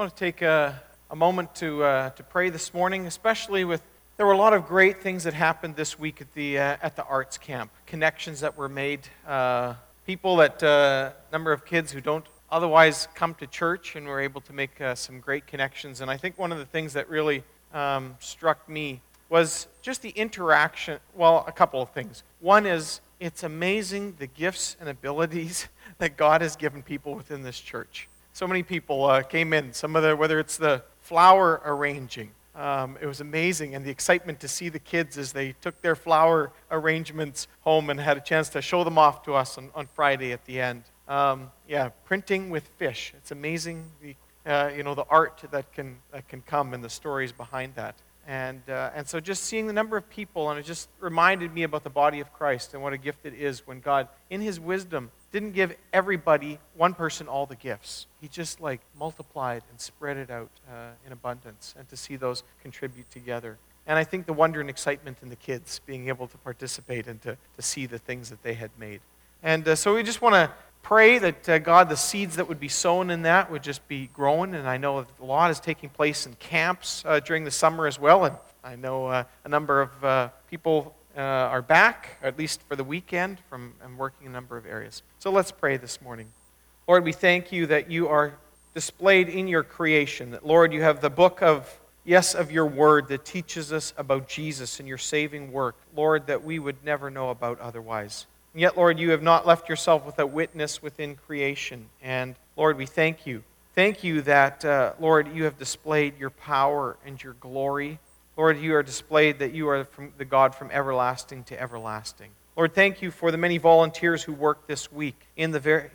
I want to take a moment to pray this morning, especially there were a lot of great things that happened this week at the arts camp. Connections that were made, number of kids who don't otherwise come to church, and were able to make some great connections. And I think one of the things that really struck me was just the interaction. Well, a couple of things. One is, it's amazing the gifts and abilities that God has given people within this church. So many people came in, whether it's the flower arranging. It was amazing, and the excitement to see the kids as they took their flower arrangements home and had a chance to show them off to us on Friday at the end. Printing with fish. It's amazing the art that can come and the stories behind that. And so just seeing the number of people, and it just reminded me about the body of Christ and what a gift it is when God, in His wisdom, didn't give everybody, one person, all the gifts. He just multiplied and spread it out in abundance, and to see those contribute together. And I think the wonder and excitement in the kids being able to participate and to see the things that they had made. And so we just want to pray that God, the seeds that would be sown in that would just be growing. And I know a lot is taking place in camps during the summer as well. And I know a number of people are back, at least for the weekend, and working in a number of areas. So let's pray this morning. Lord, we thank you that you are displayed in your creation. That, Lord, you have the book of your word that teaches us about Jesus and your saving work. Lord, that we would never know about otherwise. And yet, Lord, you have not left yourself without witness within creation. And, Lord, we thank you. Thank you that, Lord, you have displayed your power and your glory. Lord, you are displayed that you are the God from everlasting to everlasting. Lord, thank you for the many volunteers who worked this week in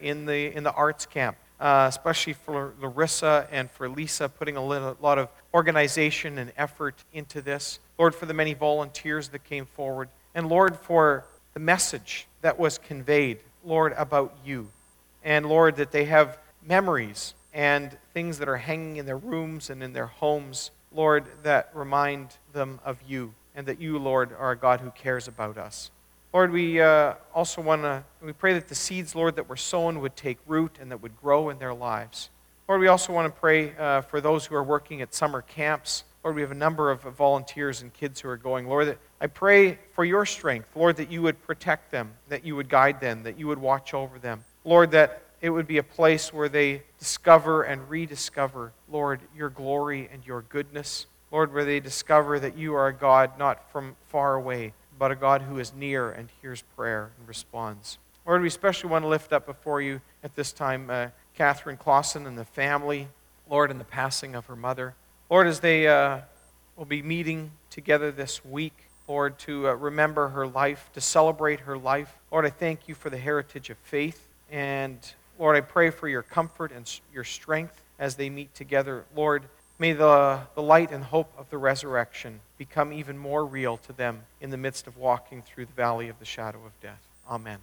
the arts camp, especially for Larissa and for Lisa, putting a lot of organization and effort into this. Lord, for the many volunteers that came forward. And Lord, for the message that was conveyed, Lord, about you. And Lord, that they have memories and things that are hanging in their rooms and in their homes, Lord, that remind them of you, and that you, Lord, are a God who cares about us. Lord, we also we pray that the seeds, Lord, that were sown would take root and that would grow in their lives. Lord, we also want to pray for those who are working at summer camps. Lord, we have a number of volunteers and kids who are going. Lord, that I pray for your strength, Lord, that you would protect them, that you would guide them, that you would watch over them. Lord, that it would be a place where they discover and rediscover, Lord, your glory and your goodness. Lord, where they discover that you are a God not from far away, but a God who is near and hears prayer and responds. Lord, we especially want to lift up before you at this time Catherine Clausen and the family, Lord, and the passing of her mother. Lord, as they will be meeting together this week, Lord, to remember her life, to celebrate her life. Lord, I thank you for the heritage of faith. And Lord, I pray for your comfort and your strength as they meet together. Lord, may the light and hope of the resurrection become even more real to them in the midst of walking through the valley of the shadow of death. Amen.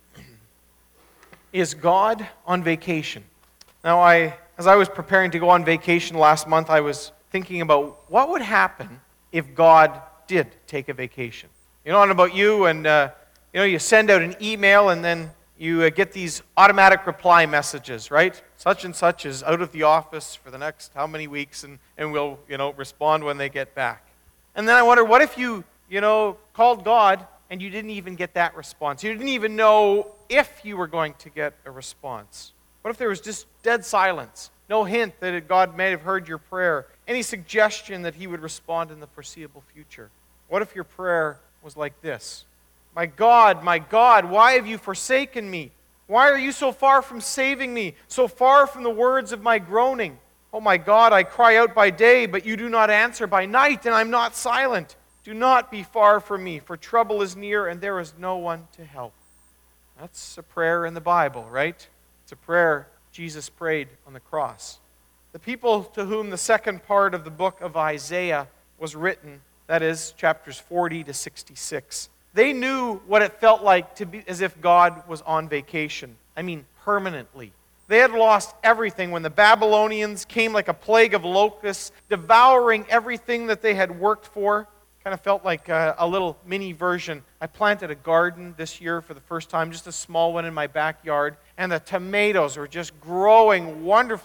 Is God on vacation? Now, as I was preparing to go on vacation last month, I was thinking about what would happen if God did take a vacation. You know, I don't know about you, and you send out an email and then you get these automatic reply messages, right? Such and such is out of the office for the next how many weeks, and we'll, respond when they get back. And then I wonder, what if you, called God and you didn't even get that response? You didn't even know if you were going to get a response. What if there was just dead silence? No hint that God may have heard your prayer. Any suggestion that he would respond in the foreseeable future? What if your prayer was like this? My God, why have you forsaken me? Why are you so far from saving me, so far from the words of my groaning? Oh my God, I cry out by day, but you do not answer by night, and I'm not silent. Do not be far from me, for trouble is near, and there is no one to help. That's a prayer in the Bible, right? It's a prayer Jesus prayed on the cross. The people to whom the second part of the book of Isaiah was written, that is, chapters 40 to 66, they knew what it felt like to be as if God was on vacation. I mean, permanently. They had lost everything when the Babylonians came like a plague of locusts, devouring everything that they had worked for. Kind of felt like a little mini version. I planted a garden this year for the first time, just a small one in my backyard, and the tomatoes are just growing wonderfully, and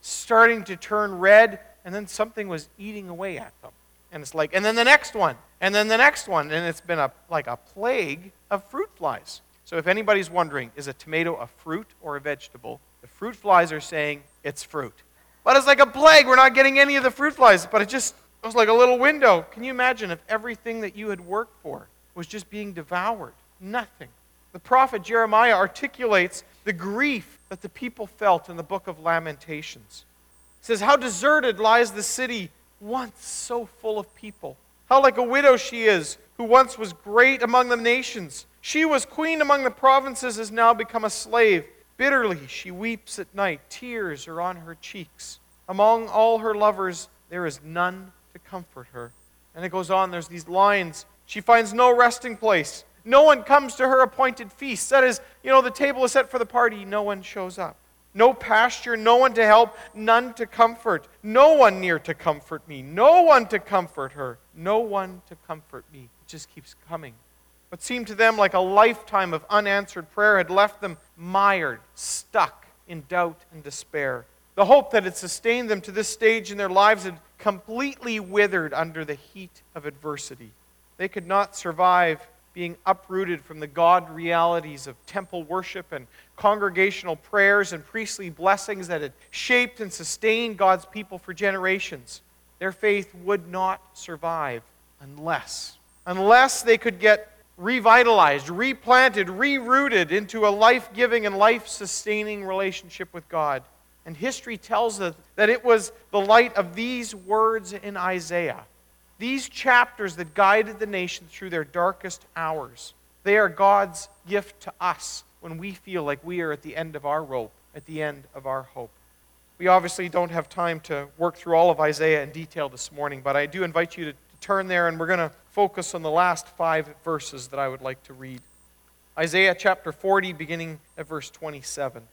starting to turn red, and then something was eating away at them. And it's like, and then the next one, and then the next one, and it's been like a plague of fruit flies. So if anybody's wondering, is a tomato a fruit or a vegetable? The fruit flies are saying it's fruit. But it's like a plague. We're not getting any of the fruit flies, but it was like a little window. Can you imagine if everything that you had worked for was just being devoured? Nothing. The prophet Jeremiah articulates the grief that the people felt in the book of Lamentations. He says, how deserted lies the city once so full of people. How like a widow she is, who once was great among the nations. She was queen among the provinces, has now become a slave. Bitterly she weeps at night. Tears are on her cheeks. Among all her lovers, there is none to comfort her. And it goes on, there's these lines. She finds no resting place. No one comes to her appointed feast. That is, the table is set for the party. No one shows up. No pasture, no one to help, none to comfort. No one near to comfort me. No one to comfort her. No one to comfort me. It just keeps coming. What seemed to them like a lifetime of unanswered prayer had left them mired, stuck in doubt and despair. The hope that had sustained them to this stage in their lives had completely withered under the heat of adversity. They could not survive being uprooted from the God realities of temple worship and congregational prayers and priestly blessings that had shaped and sustained God's people for generations. Their faith would not survive unless they could get revitalized, replanted, rerooted into a life-giving and life-sustaining relationship with God. And history tells us that it was the light of these words in Isaiah, these chapters that guided the nation through their darkest hours. They are God's gift to us when we feel like we are at the end of our rope, at the end of our hope. We obviously don't have time to work through all of Isaiah in detail this morning, but I do invite you to turn there, and we're going to focus on the last 5 verses that I would like to read. Isaiah chapter 40, beginning at verse 27.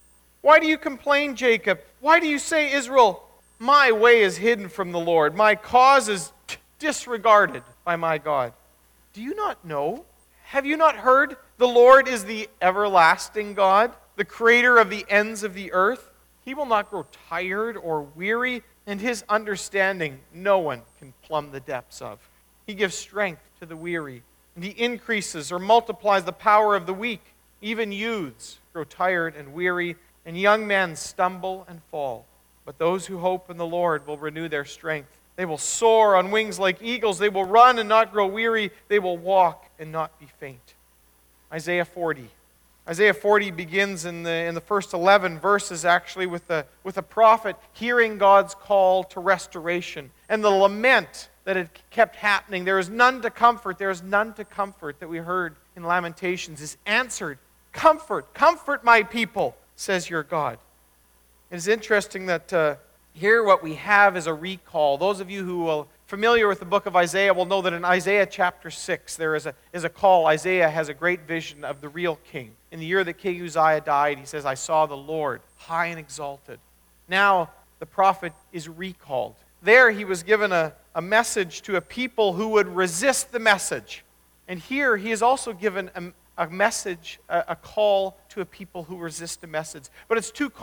Why do you complain, Jacob? Why do you say, Israel, my way is hidden from the Lord. My cause is disregarded by my God. Do you not know? Have you not heard? The Lord is the everlasting God, the creator of the ends of the earth. He will not grow tired or weary, and his understanding no one can plumb the depths of. He gives strength to the weary, and he increases or multiplies the power of the weak. Even youths grow tired and weary, and young men stumble and fall. But those who hope in the Lord will renew their strength. They will soar on wings like eagles. They will run and not grow weary. They will walk and not be faint. Isaiah 40. Isaiah 40 begins in the first 11 verses actually with a prophet hearing God's call to restoration and the lament that had kept happening. There is none to comfort. There is none to comfort that we heard in Lamentations is answered. Comfort, comfort my people, says your God. It is interesting that here what we have is a recall. Those of you who are familiar with the book of Isaiah will know that in Isaiah chapter 6 there is a call. Isaiah has a great vision of the real king. In the year that King Uzziah died, he says, I saw the Lord high and exalted. Now the prophet is recalled. There he was given a message to a people who would resist the message. And here he is also given a message, a call to a people who resist the message. But it's two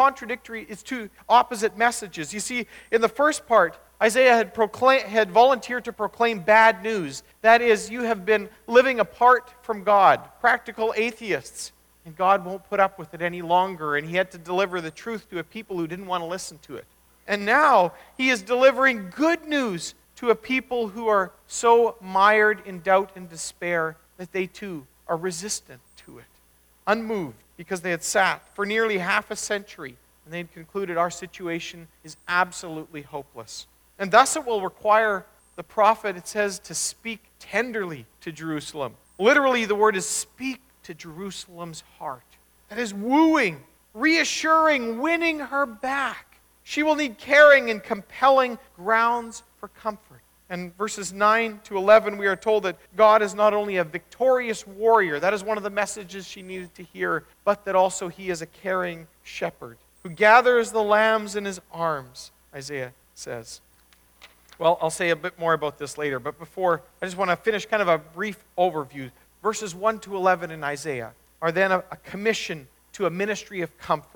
opposite messages. You see, in the first part, Isaiah had volunteered to proclaim bad news. That is, you have been living apart from God, practical atheists, and God won't put up with it any longer. And he had to deliver the truth to a people who didn't want to listen to it. And now he is delivering good news to a people who are so mired in doubt and despair that they too are resistant to it, unmoved, because they had sat for nearly half a century and they had concluded our situation is absolutely hopeless. And thus it will require the prophet, it says, to speak tenderly to Jerusalem. Literally, the word is speak to Jerusalem's heart. That is wooing, reassuring, winning her back. She will need caring and compelling grounds for comfort. And verses 9 to 11, we are told that God is not only a victorious warrior, that is one of the messages she needed to hear, but that also he is a caring shepherd who gathers the lambs in his arms, Isaiah says. Well, I'll say a bit more about this later, but before, I just want to finish kind of a brief overview. Verses 1 to 11 in Isaiah are then a commission to a ministry of comfort.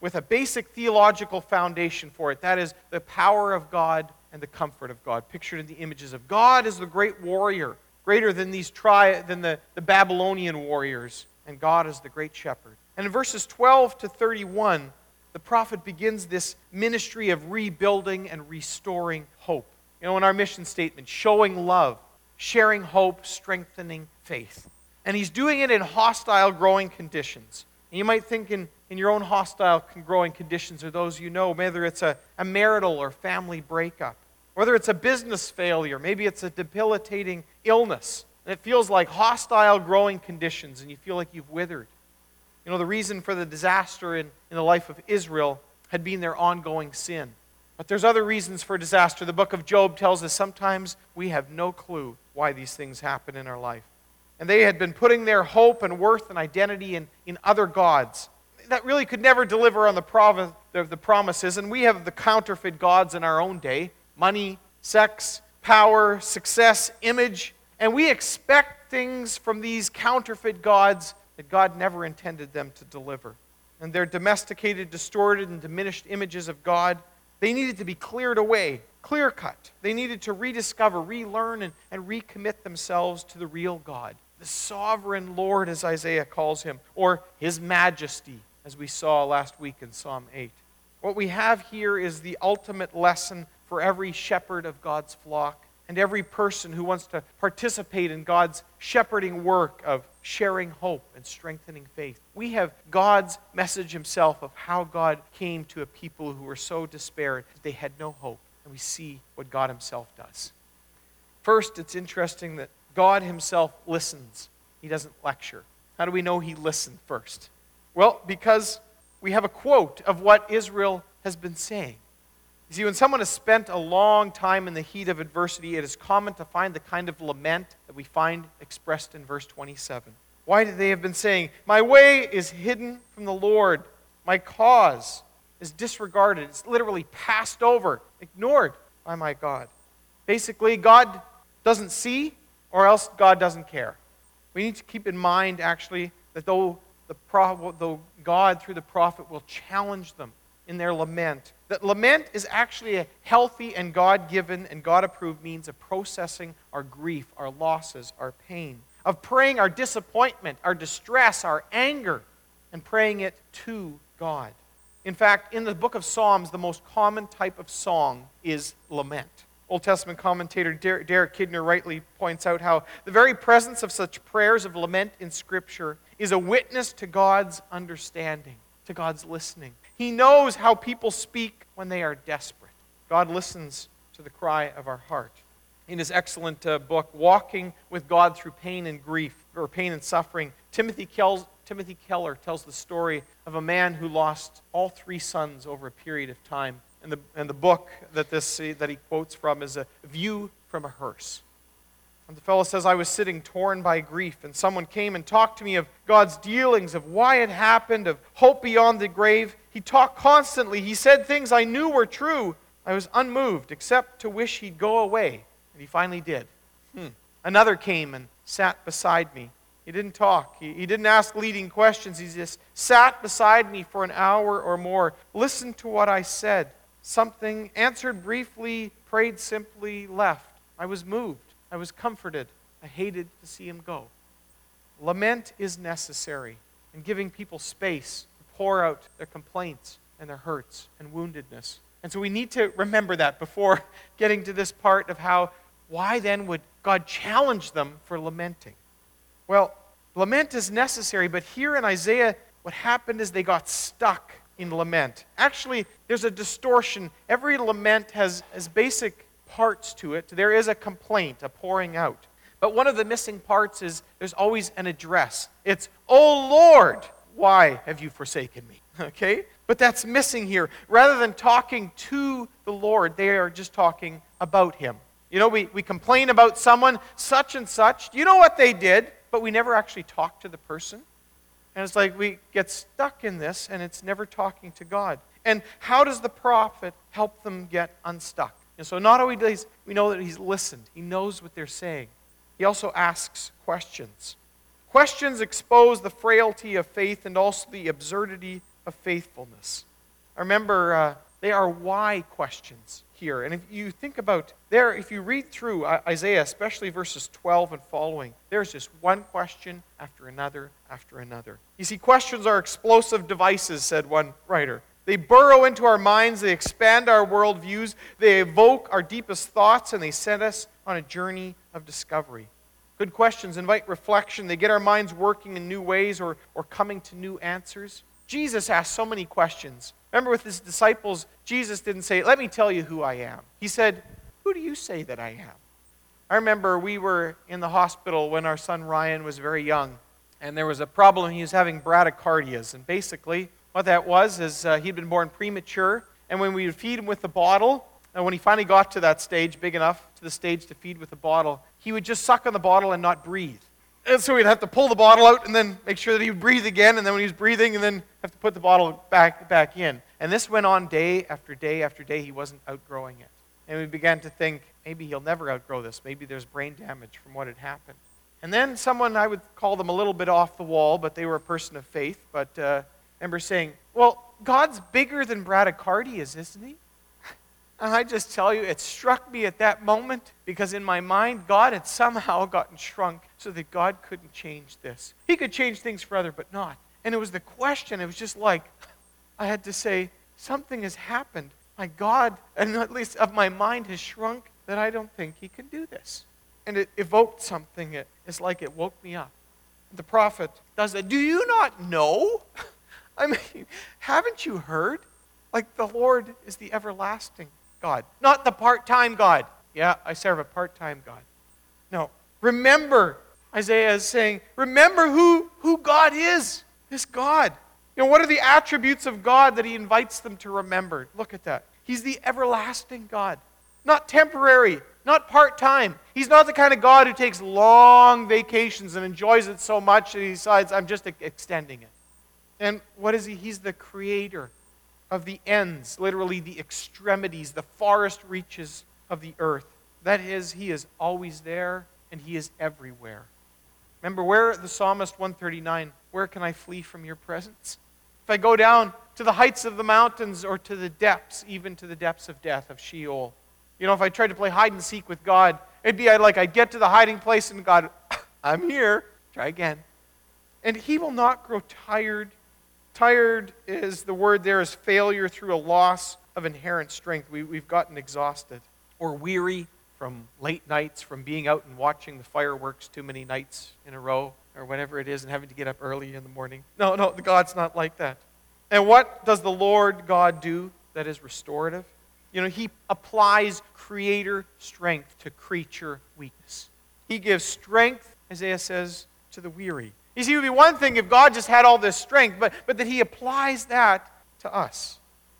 with a basic theological foundation for it. That is the power of God and the comfort of God, pictured in the images of God as the great warrior, greater than the Babylonian warriors, and God as the great shepherd. And in verses 12 to 31, the prophet begins this ministry of rebuilding and restoring hope. You know, in our mission statement, showing love, sharing hope, strengthening faith. And he's doing it in hostile growing conditions. And you might think in your own hostile growing conditions, or those you know, whether it's a marital or family breakup, whether it's a business failure, maybe it's a debilitating illness, and it feels like hostile growing conditions, and you feel like you've withered. You know, the reason for the disaster in the life of Israel had been their ongoing sin. But there's other reasons for disaster. The book of Job tells us sometimes we have no clue why these things happen in our life. And they had been putting their hope and worth and identity in other gods that really could never deliver on the promises. And we have the counterfeit gods in our own day: money, sex, power, success, image. And we expect things from these counterfeit gods that God never intended them to deliver. And their domesticated, distorted, and diminished images of God, they needed to be cleared away, clear-cut. They needed to rediscover, relearn, and recommit themselves to the real God, the sovereign Lord, as Isaiah calls him, or his majesty, as we saw last week in Psalm 8. What we have here is the ultimate lesson for every shepherd of God's flock and every person who wants to participate in God's shepherding work of sharing hope and strengthening faith. We have God's message himself of how God came to a people who were so despaired that they had no hope. And we see what God himself does. First, it's interesting that God himself listens. He doesn't lecture. How do we know he listened first? Well, because we have a quote of what Israel has been saying. You see, when someone has spent a long time in the heat of adversity, it is common to find the kind of lament that we find expressed in verse 27. Why do they have been saying, "My way is hidden from the Lord. My cause is disregarded." It's literally passed over, ignored by my God. Basically, God doesn't see, or else God doesn't care. We need to keep in mind, actually, that though God, through the prophet, will challenge them in their lament, that lament is actually a healthy and God-given and God-approved means of processing our grief, our losses, our pain, of praying our disappointment, our distress, our anger, and praying it to God. In fact, in the book of Psalms, the most common type of song is lament. Old Testament commentator Derek Kidner rightly points out how the very presence of such prayers of lament in Scripture is a witness to God's understanding, to God's listening. He knows how people speak when they are desperate. God listens to the cry of our heart. In his excellent book, Walking with God Through Pain and Grief, or Pain and Suffering, Timothy Keller tells the story of a man who lost all 3 sons over a period of time. And the book that he quotes from is A View from a Hearse. And the fellow says, "I was sitting torn by grief, and someone came and talked to me of God's dealings, of why it happened, of hope beyond the grave. He talked constantly. He said things I knew were true. I was unmoved, except to wish he'd go away. And he finally did. Another came and sat beside me. He didn't talk. He didn't ask leading questions. He just sat beside me for an hour or more, listened to what I said. Something, answered briefly, prayed simply, left. I was moved. I was comforted. I hated to see him go." Lament is necessary in giving people space to pour out their complaints and their hurts and woundedness. And so we need to remember that before getting to this part of why then would God challenge them for lamenting? Well, lament is necessary, but here in Isaiah, what happened is they got stuck in lament. Actually, there's a distortion. Every lament has basic parts to it. There is a complaint, a pouring out. But one of the missing parts is there's always an address. It's, "Oh Lord, why have you forsaken me?" Okay? But that's missing here. Rather than talking to the Lord, they are just talking about him. You know, we complain about someone, such and such. Do you know what they did? But we never actually talk to the person. And it's like we get stuck in this, and it's never talking to God. And how does the prophet help them get unstuck? And so not only does we know that he's listened, he knows what they're saying. He also asks questions. Questions expose the frailty of faith and also the absurdity of faithfulness. I remember they are why questions here. And if you think about there, if you read through Isaiah, especially verses 12 and following, there's just one question after another after another. You see, questions are explosive devices, said one writer. They burrow into our minds, they expand our worldviews, they evoke our deepest thoughts, and they set us on a journey of discovery. Good questions invite reflection. They get our minds working in new ways or coming to new answers. Jesus asked so many questions. Remember with his disciples, Jesus didn't say, let me tell you who I am. He said, who do you say that I am? I remember we were in the hospital when our son Ryan was very young, and there was a problem. He was having bradycardias, and basically what that was is he'd been born premature, and when we would feed him with the bottle, and when he finally got to that stage, big enough to the stage to feed with the bottle, he would just suck on the bottle and not breathe. And so we'd have to pull the bottle out and then make sure that he would breathe again, and then when he was breathing, and then have to put the bottle back in. And this went on day after day after day. He wasn't outgrowing it. And we began to think, maybe he'll never outgrow this. Maybe there's brain damage from what had happened. And then someone, I would call them a little bit off the wall, but they were a person of faith, but I remember saying, well, God's bigger than bradycardias, isn't he? And I just tell you, it struck me at that moment because in my mind, God had somehow gotten shrunk so that God couldn't change this. He could change things for others, but not. And it was the question, it was just like, I had to say, something has happened. My God, and at least of my mind, has shrunk that I don't think he can do this. And it evoked something. It's like it woke me up. The prophet does that. Do you not know? I mean, haven't you heard? Like the Lord is the everlasting God, not the part-time God. Yeah, I serve a part-time God. No. Remember, Isaiah is saying, remember who God is, this God. You know, what are the attributes of God that he invites them to remember? Look at that. He's the everlasting God, not temporary, not part-time. He's not the kind of God who takes long vacations and enjoys it so much that he decides, I'm just extending it. And what is he? He's the creator of the ends, literally the extremities, the farthest reaches of the earth. That is, he is always there and he is everywhere. Remember, where the psalmist 139, where can I flee from your presence? If I go down to the heights of the mountains or to the depths, even to the depths of death, of Sheol. You know, if I tried to play hide and seek with God, it'd be like I'd get to the hiding place and God, I'm here. Try again. And he will not grow tired. Tired is, the word there is failure through a loss of inherent strength. We've gotten exhausted. Or weary from late nights, from being out and watching the fireworks too many nights in a row, or whatever it is, and having to get up early in the morning. No, God's not like that. And what does the Lord God do that is restorative? You know, he applies creator strength to creature weakness. He gives strength, Isaiah says, to the weary. You see, it would be one thing if God just had all this strength, but that he applies that to us.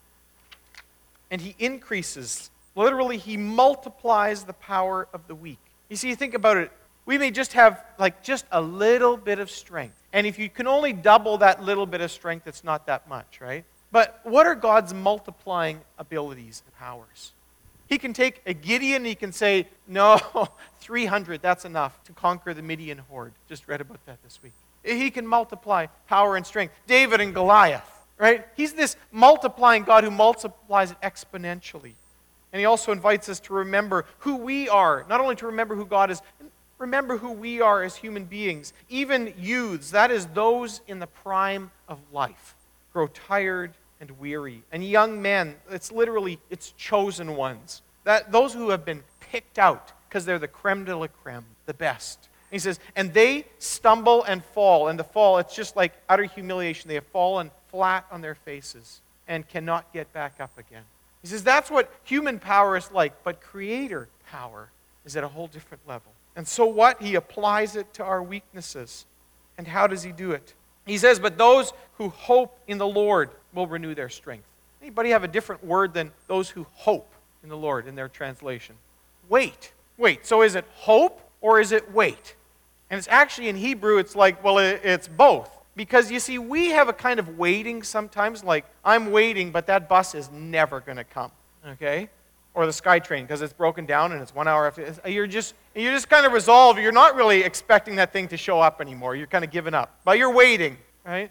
And he increases, literally he multiplies the power of the weak. You see, think about it. We may just have just a little bit of strength. And if you can only double that little bit of strength, it's not that much, right? But what are God's multiplying abilities and powers? He can take a Gideon, he can say, no, 300, that's enough to conquer the Midian horde. Just read about that this week. He can multiply power and strength. David and Goliath, right? He's this multiplying God who multiplies it exponentially. And he also invites us to remember who we are, not only to remember who God is, remember who we are as human beings. Even youths, that is those in the prime of life, grow tired and weary. And young men, it's chosen ones. Those who have been picked out because they're the creme de la creme, the best. And he says, and they stumble and fall. And the fall, it's just like utter humiliation. They have fallen flat on their faces and cannot get back up again. He says that's what human power is like, but creator power is at a whole different level. And so what? He applies it to our weaknesses. And how does he do it? He says, but those who hope in the Lord will renew their strength. Anybody have a different word than those who hope in the Lord in their translation? Wait. So is it hope or is it wait? And it's actually in Hebrew, it's like, well, it's both. Because you see, we have a kind of waiting sometimes, like, I'm waiting, but that bus is never going to come, okay? Or the SkyTrain, because it's broken down and it's 1 hour after. You're just kind of resolved. You're not really expecting that thing to show up anymore. You're kind of giving up. But you're waiting, right?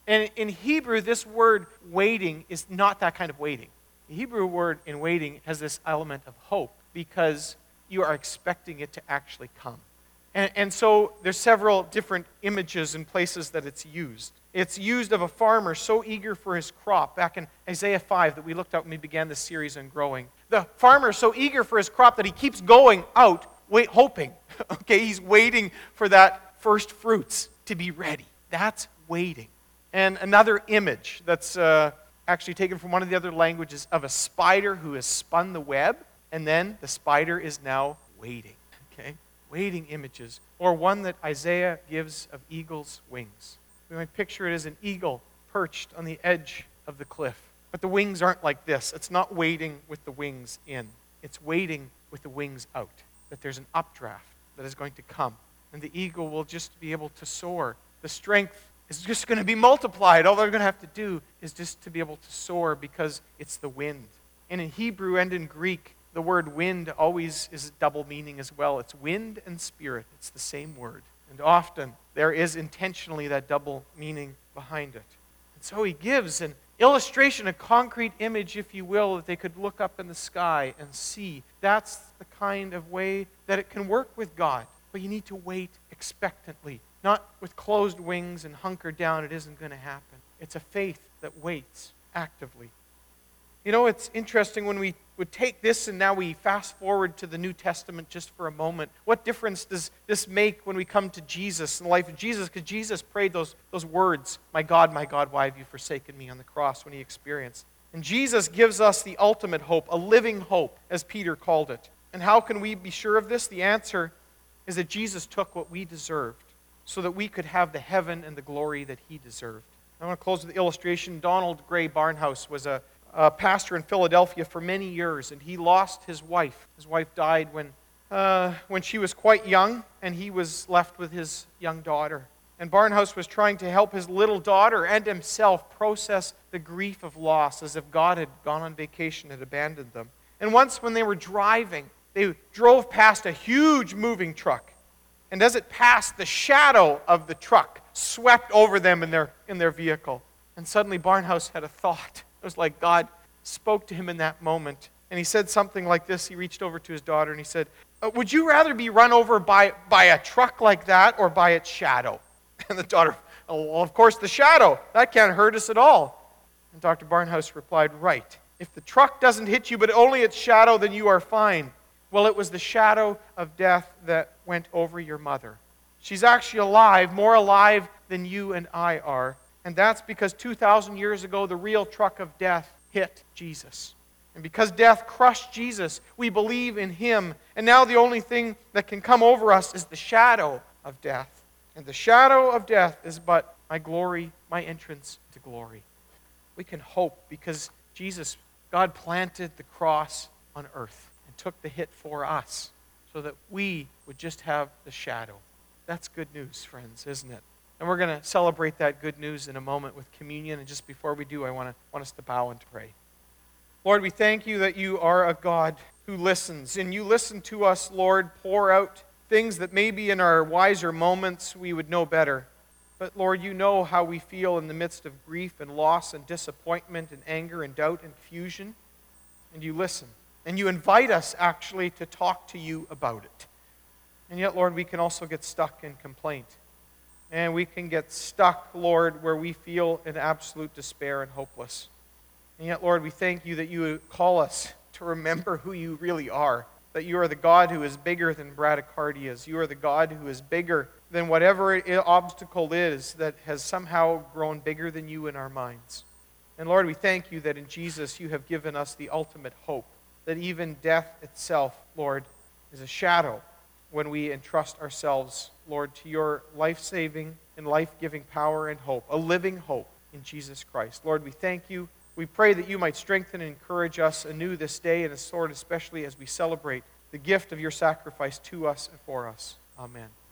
And in Hebrew, this word waiting is not that kind of waiting. The Hebrew word in waiting has this element of hope because you are expecting it to actually come. And so there's several different images and places that it's used. It's used of a farmer so eager for his crop. Back in Isaiah 5 that we looked at when we began this series on growing. The farmer is so eager for his crop that he keeps going out, hoping. Okay, he's waiting for that first fruits to be ready. That's waiting. And another image that's actually taken from one of the other languages of a spider who has spun the web, and then the spider is now waiting. Okay? Waiting images. Or one that Isaiah gives of eagle's wings. We might picture it as an eagle perched on the edge of the cliff. But the wings aren't like this. It's not waiting with the wings in. It's waiting with the wings out. That there's an updraft that is going to come. And the eagle will just be able to soar. The strength is just going to be multiplied. All they're going to have to do is just to be able to soar because it's the wind. And in Hebrew and in Greek, the word wind always is a double meaning as well. It's wind and spirit. It's the same word. And often there is intentionally that double meaning behind it. And so he gives an illustration, a concrete image, if you will, that they could look up in the sky and see. That's the kind of way that it can work with God. But you need to wait expectantly. Not with closed wings and hunker down. It isn't going to happen. It's a faith that waits actively. You know, it's interesting when we would take this and now we fast forward to the New Testament just for a moment. What difference does this make when we come to Jesus and the life of Jesus? Because Jesus prayed those words, my God, why have you forsaken me?" on the cross when he experienced. And Jesus gives us the ultimate hope, a living hope, as Peter called it. And how can we be sure of this? The answer is that Jesus took what we deserved so that we could have the heaven and the glory that he deserved. I want to close with the illustration. Donald Gray Barnhouse was a pastor in Philadelphia for many years, and he lost his wife. His wife died when she was quite young, and he was left with his young daughter. And Barnhouse was trying to help his little daughter and himself process the grief of loss, as if God had gone on vacation and abandoned them. And once when they were driving, they drove past a huge moving truck. And as it passed, the shadow of the truck swept over them in their vehicle. And suddenly Barnhouse had a thought. It was like God spoke to him in that moment. And he said something like this. He reached over to his daughter and he said, "Would you rather be run over by a truck like that or by its shadow?" And the daughter, "Oh, well, of course the shadow. That can't hurt us at all." And Dr. Barnhouse replied, "Right. If the truck doesn't hit you, but only its shadow, then you are fine." Well, it was the shadow of death that went over your mother. She's actually alive, more alive than you and I are. And that's because 2,000 years ago, the real truck of death hit Jesus. And because death crushed Jesus, we believe in him. And now the only thing that can come over us is the shadow of death. And the shadow of death is but my glory, my entrance to glory. We can hope because God planted the cross on earth and took the hit for us so that we would just have the shadow. That's good news, friends, isn't it? And we're going to celebrate that good news in a moment with communion. And just before we do, I want us to bow and pray. Lord, we thank you that you are a God who listens. And you listen to us, Lord, pour out things that maybe in our wiser moments we would know better. But Lord, you know how we feel in the midst of grief and loss and disappointment and anger and doubt and confusion. And you listen. And you invite us actually to talk to you about it. And yet, Lord, we can also get stuck in complaint. And we can get stuck, Lord, where we feel in absolute despair and hopeless. And yet, Lord, we thank you that you call us to remember who you really are. That you are the God who is bigger than bradycardias. You are the God who is bigger than whatever obstacle is that has somehow grown bigger than you in our minds. And Lord, we thank you that in Jesus you have given us the ultimate hope. That even death itself, Lord, is a shadow when we entrust ourselves, Lord, to your life-saving and life-giving power and hope, a living hope in Jesus Christ. Lord, we thank you. We pray that you might strengthen and encourage us anew this day, and Lord, especially as we celebrate the gift of your sacrifice to us and for us. Amen.